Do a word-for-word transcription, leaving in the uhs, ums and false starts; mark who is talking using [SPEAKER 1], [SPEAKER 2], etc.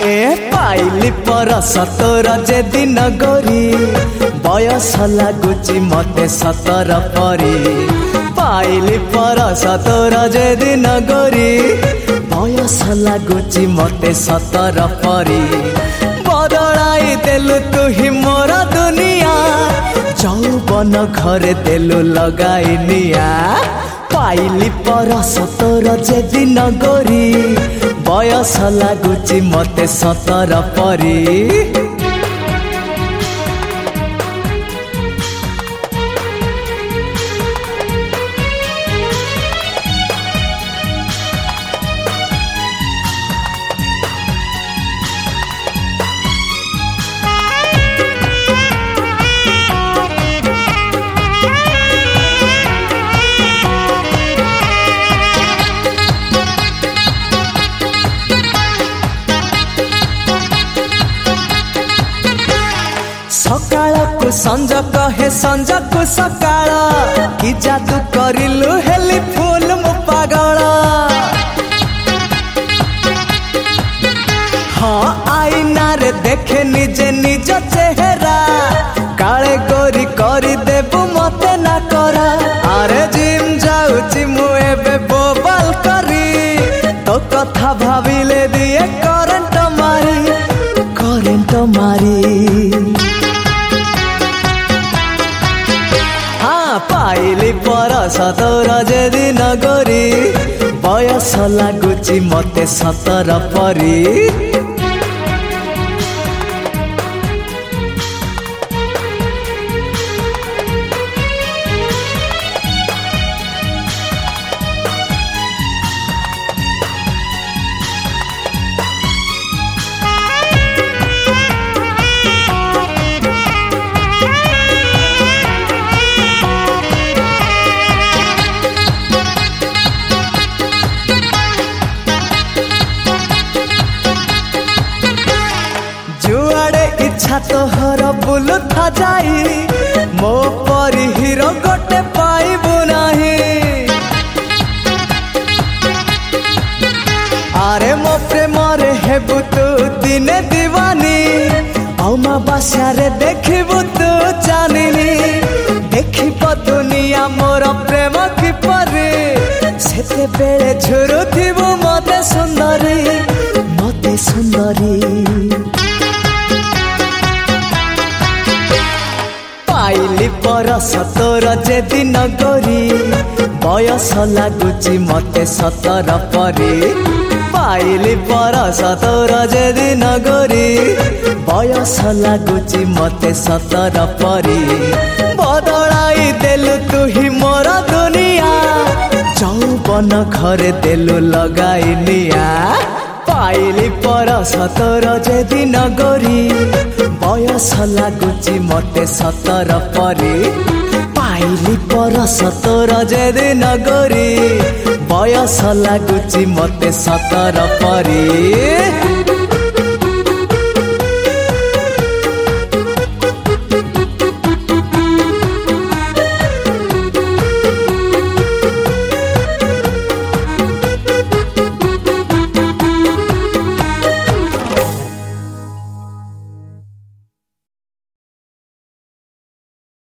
[SPEAKER 1] ए पाइली परस तोर जे दिन गोरी बयस लागुची मते सतर परी पाइली परस तोर जे दिन गोरी बयस लागुची मते सतर परी बदलाई देलु तू ही मोर दुनिया जौवन घरे देलु लगाई निया पाइली परस तोर जे दिन गोरी बयस लागुची मते सतर परी सकाळ को संज कहे संज को सकाळ कि जादू करिलु हेली फूल मु पागल हाँ आईना रे देखे निजे निज चेहरा काले गोरी करी देबु मते ना करा अरे जिम जाउची मु एबे बोबाल करी तो कथा भाविले दिए करंट मारी करंट मारी पाइली परस तोर जे दिन गोरी बयस लागुची मते सतर परी इच्छा तोहर बुलु था जाई मो परी हीरो गोटे पाइबु नाही अरे मो प्रेम रे हेबु तू दिने दीवानी औमा बास्यारे देखिबु तू जानिनी देखिब दुनिया मोर प्रेम की परी सेते बेले झुरुथिबु मते सुंदरी मते सुंदरी पाइली परस तोर जे दिन गोरी बयस लागुची मते सतर परी पाइली परस तोर जे दिन गोरी बयस लागुची मते सतर परी बदलाई देलु तू ही मोर दुनिया जौवन घरे देलु लगाई निया पाइली परस तोर जे दिन गोरी बयस लागुची मते सतर परी पाइली परस तोर जे दिन गोरी बयस लागुची मते सतर परी।